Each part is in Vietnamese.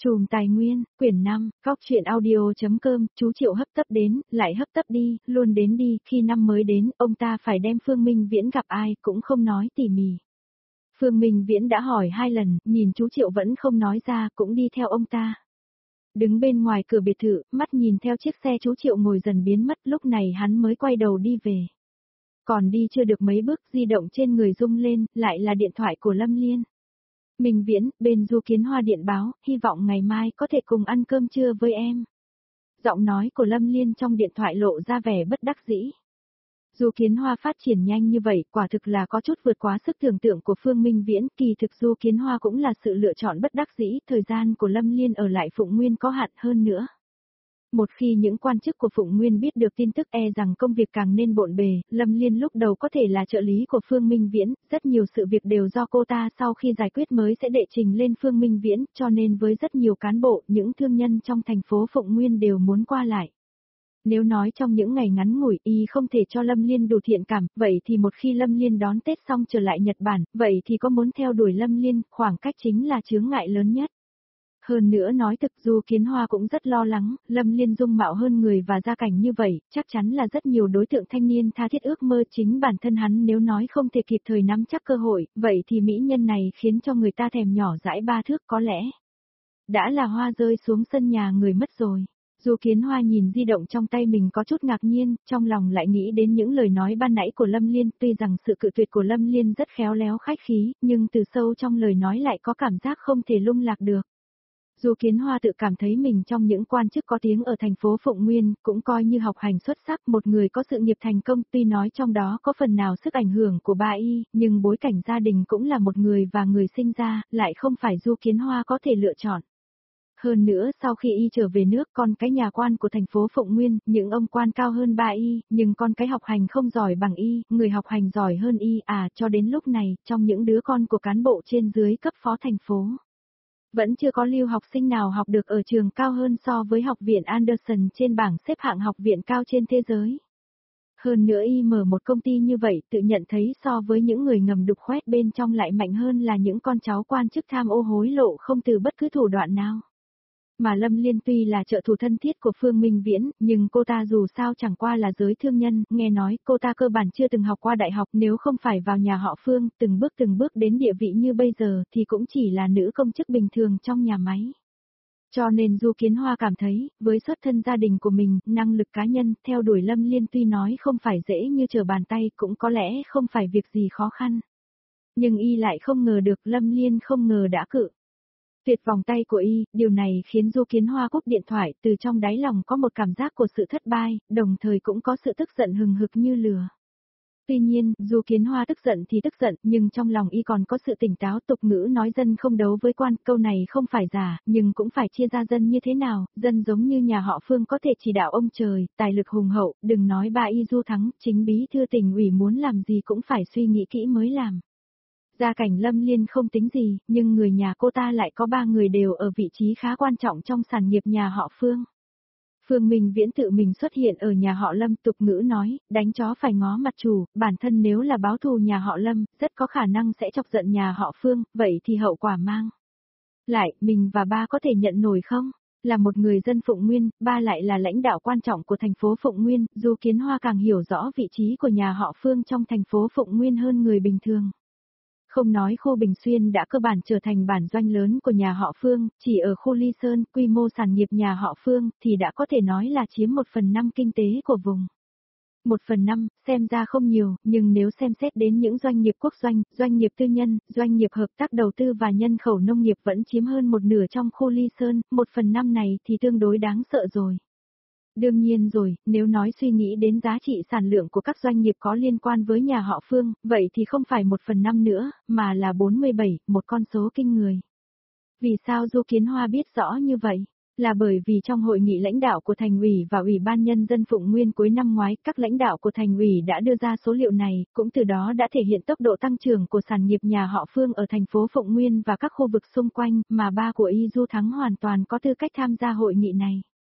Chùm Tài Nguyên, quyển 5, góc chuyện audio.com, chú Triệu hấp tấp đến, lại hấp tấp đi, luôn đến đi, khi năm mới đến, ông ta phải đem Phương Minh Viễn gặp ai, cũng không nói tỉ mỉ. Phương Minh Viễn đã hỏi 2 lần, nhìn chú Triệu vẫn không nói ra, cũng đi theo ông ta. Đứng bên ngoài cửa biệt thự, mắt nhìn theo chiếc xe chú Triệu ngồi dần biến mất, lúc này hắn mới quay đầu đi về. Còn đi chưa được mấy bước, di động trên người rung lên, lại là điện thoại của Lâm Liên. Minh Viễn, bên Du Kiến Hoa điện báo, hy vọng ngày mai có thể cùng ăn cơm trưa với em. Giọng nói của Lâm Liên trong điện thoại lộ ra vẻ bất đắc dĩ. Du Kiến Hoa phát triển nhanh như vậy, quả thực là có chút vượt quá sức tưởng tượng của Phương Minh Viễn, kỳ thực Du Kiến Hoa cũng là sự lựa chọn bất đắc dĩ, thời gian của Lâm Liên ở lại Phụng Nguyên có hạn hơn nữa. Một khi những quan chức của Phụng Nguyên biết được tin tức rằng công việc càng nên bộn bề, Lâm Liên lúc đầu có thể là trợ lý của Phương Minh Viễn, rất nhiều sự việc đều do cô ta sau khi giải quyết mới sẽ đệ trình lên Phương Minh Viễn, cho nên với rất nhiều cán bộ, những thương nhân trong thành phố Phụng Nguyên đều muốn qua lại. Nếu nói trong những ngày ngắn ngủi y không thể cho Lâm Liên đủ thiện cảm, vậy thì một khi Lâm Liên đón Tết xong trở lại Nhật Bản, vậy thì có muốn theo đuổi Lâm Liên, khoảng cách chính là chướng ngại lớn nhất. Hơn nữa nói thực Du Kiến Hoa cũng rất lo lắng, Lâm Liên dung mạo hơn người và gia cảnh như vậy, chắc chắn là rất nhiều đối tượng thanh niên tha thiết ước mơ chính bản thân hắn nếu nói không thể kịp thời nắm chắc cơ hội, vậy thì mỹ nhân này khiến cho người ta thèm nhỏ dãi 3 thước có lẽ. Đã là hoa rơi xuống sân nhà người mất rồi. Du Kiến Hoa nhìn di động trong tay mình có chút ngạc nhiên, trong lòng lại nghĩ đến những lời nói ban nãy của Lâm Liên, tuy rằng sự cự tuyệt của Lâm Liên rất khéo léo khách khí, nhưng từ sâu trong lời nói lại có cảm giác không thể lung lạc được. Du Kiến Hoa tự cảm thấy mình trong những quan chức có tiếng ở thành phố Phụng Nguyên, cũng coi như học hành xuất sắc, một người có sự nghiệp thành công, tuy nói trong đó có phần nào sức ảnh hưởng của ba y, nhưng bối cảnh gia đình cũng là một người và người sinh ra, lại không phải Du Kiến Hoa có thể lựa chọn. Hơn nữa sau khi y trở về nước con cái nhà quan của thành phố Phụng Nguyên, những ông quan cao hơn ba y, nhưng con cái học hành không giỏi bằng y, người học hành giỏi hơn y, cho đến lúc này, trong những đứa con của cán bộ trên dưới cấp phó thành phố. Vẫn chưa có lưu học sinh nào học được ở trường cao hơn so với học viện Anderson trên bảng xếp hạng học viện cao trên thế giới. Hơn nữa y mở một công ty như vậy tự nhận thấy so với những người ngầm đục khoét bên trong lại mạnh hơn là những con cháu quan chức tham ô hối lộ không từ bất cứ thủ đoạn nào. Mà Lâm Liên tuy là trợ thủ thân thiết của Phương Minh Viễn, nhưng cô ta dù sao chẳng qua là giới thương nhân, nghe nói cô ta cơ bản chưa từng học qua đại học, nếu không phải vào nhà họ Phương, từng bước đến địa vị như bây giờ thì cũng chỉ là nữ công chức bình thường trong nhà máy. Cho nên Du Kiến Hoa cảm thấy, với xuất thân gia đình của mình, năng lực cá nhân, theo đuổi Lâm Liên tuy nói không phải dễ như trở bàn tay, cũng có lẽ không phải việc gì khó khăn. Nhưng y lại không ngờ được Lâm Liên không ngờ đã cự tuyệt vòng tay của y, điều này khiến Du Kiến Hoa cúp điện thoại, từ trong đáy lòng có một cảm giác của sự thất bại, đồng thời cũng có sự tức giận hừng hực như lửa. Tuy nhiên, Du Kiến Hoa tức giận thì tức giận, nhưng trong lòng y còn có sự tỉnh táo, tục ngữ nói dân không đấu với quan, câu này không phải giả, nhưng cũng phải chia ra dân như thế nào, dân giống như nhà họ Phương có thể chỉ đạo ông trời, tài lực hùng hậu, đừng nói ba y Du thắng, chính bí thư tỉnh ủy muốn làm gì cũng phải suy nghĩ kỹ mới làm. Gia cảnh Lâm Liên không tính gì, nhưng người nhà cô ta lại có 3 người đều ở vị trí khá quan trọng trong sản nghiệp nhà họ Phương. Phương Minh Viễn tự mình xuất hiện ở nhà họ Lâm, tục ngữ nói, đánh chó phải ngó mặt chủ, bản thân nếu là báo thù nhà họ Lâm, rất có khả năng sẽ chọc giận nhà họ Phương, vậy thì hậu quả mang lại, mình và ba có thể nhận nổi không? Là một người dân Phụng Nguyên, ba lại là lãnh đạo quan trọng của thành phố Phụng Nguyên, Du Kiến Hoa càng hiểu rõ vị trí của nhà họ Phương trong thành phố Phụng Nguyên hơn người bình thường. Không nói khu Bình Xuyên đã cơ bản trở thành bản doanh lớn của nhà họ Phương, chỉ ở khu Ly Sơn, quy mô sản nghiệp nhà họ Phương thì đã có thể nói là chiếm 1/5 kinh tế của vùng. 1/5, xem ra không nhiều, nhưng nếu xem xét đến những doanh nghiệp quốc doanh, doanh nghiệp tư nhân, doanh nghiệp hợp tác đầu tư và nhân khẩu nông nghiệp vẫn chiếm hơn 1/2 trong khu Ly Sơn, 1/5 này thì tương đối đáng sợ rồi. Đương nhiên rồi, nếu nói suy nghĩ đến giá trị sản lượng của các doanh nghiệp có liên quan với nhà họ Phương, vậy thì không phải 1/5 nữa, mà là 47, một con số kinh người. Vì sao Du Kiến Hoa biết rõ như vậy? Là bởi vì trong hội nghị lãnh đạo của thành ủy và ủy ban nhân dân Phụng Nguyên cuối năm ngoái, các lãnh đạo của thành ủy đã đưa ra số liệu này, cũng từ đó đã thể hiện tốc độ tăng trưởng của sản nghiệp nhà họ Phương ở thành phố Phụng Nguyên và các khu vực xung quanh, mà ba của Y Du Thắng hoàn toàn có tư cách tham gia hội nghị này.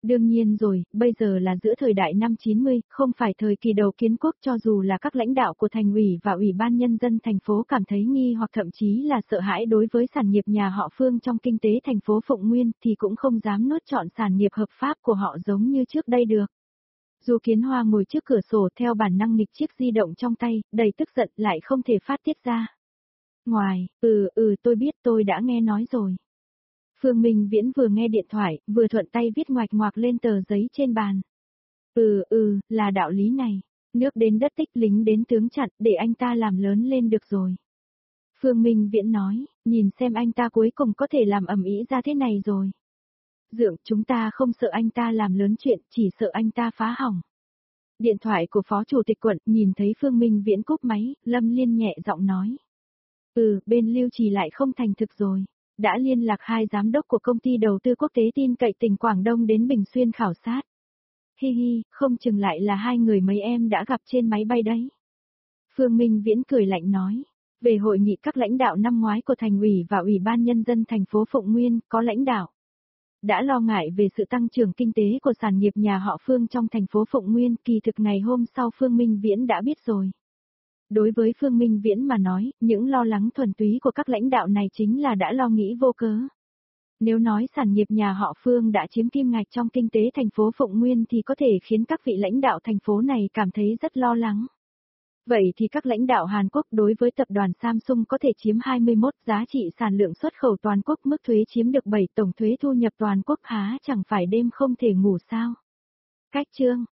Đương nhiên rồi, bây giờ là giữa thời đại năm 90, không phải thời kỳ đầu kiến quốc, cho dù là các lãnh đạo của thành ủy và ủy ban nhân dân thành phố cảm thấy nghi hoặc thậm chí là sợ hãi đối với sản nghiệp nhà họ Phương trong kinh tế thành phố Phụng Nguyên thì cũng không dám nuốt trọn sản nghiệp hợp pháp của họ giống như trước đây được. Du Kiến Hoa ngồi trước cửa sổ theo bản năng nghịch chiếc di động trong tay, đầy tức giận lại không thể phát tiết ra. Ngoài, tôi biết, tôi đã nghe nói rồi. Phương Minh Viễn vừa nghe điện thoại, vừa thuận tay viết ngoạch ngoạc lên tờ giấy trên bàn. Là đạo lý này. Nước đến đất tích, lính đến tướng chặn, để anh ta làm lớn lên được rồi. Phương Minh Viễn nói, nhìn xem anh ta cuối cùng có thể làm ầm ĩ ra thế này rồi. Dượng, chúng ta không sợ anh ta làm lớn chuyện, chỉ sợ anh ta phá hỏng. Điện thoại của Phó Chủ tịch quận nhìn thấy Phương Minh Viễn cúp máy, Lâm Liên nhẹ giọng nói. Bên Lưu Trì lại không thành thực rồi. Đã liên lạc hai giám đốc của công ty đầu tư quốc tế tin cậy tỉnh Quảng Đông đến Bình Xuyên khảo sát. Hi hi, không chừng lại là hai người mấy em đã gặp trên máy bay đấy. Phương Minh Viễn cười lạnh nói. Về hội nghị các lãnh đạo năm ngoái của thành ủy và ủy ban nhân dân thành phố Phụng Nguyên, có lãnh đạo đã lo ngại về sự tăng trưởng kinh tế của sản nghiệp nhà họ Phương trong thành phố Phụng Nguyên, kỳ thực ngày hôm sau Phương Minh Viễn đã biết rồi. Đối với Phương Minh Viễn mà nói, những lo lắng thuần túy của các lãnh đạo này chính là đã lo nghĩ vô cớ. Nếu nói sản nghiệp nhà họ Phương đã chiếm kim ngạch trong kinh tế thành phố Phụng Nguyên thì có thể khiến các vị lãnh đạo thành phố này cảm thấy rất lo lắng. Vậy thì các lãnh đạo Hàn Quốc đối với tập đoàn Samsung có thể chiếm 21, giá trị sản lượng xuất khẩu toàn quốc mức thuế chiếm được 7, tổng thuế thu nhập toàn quốc há chẳng phải đêm không thể ngủ sao? Cách chương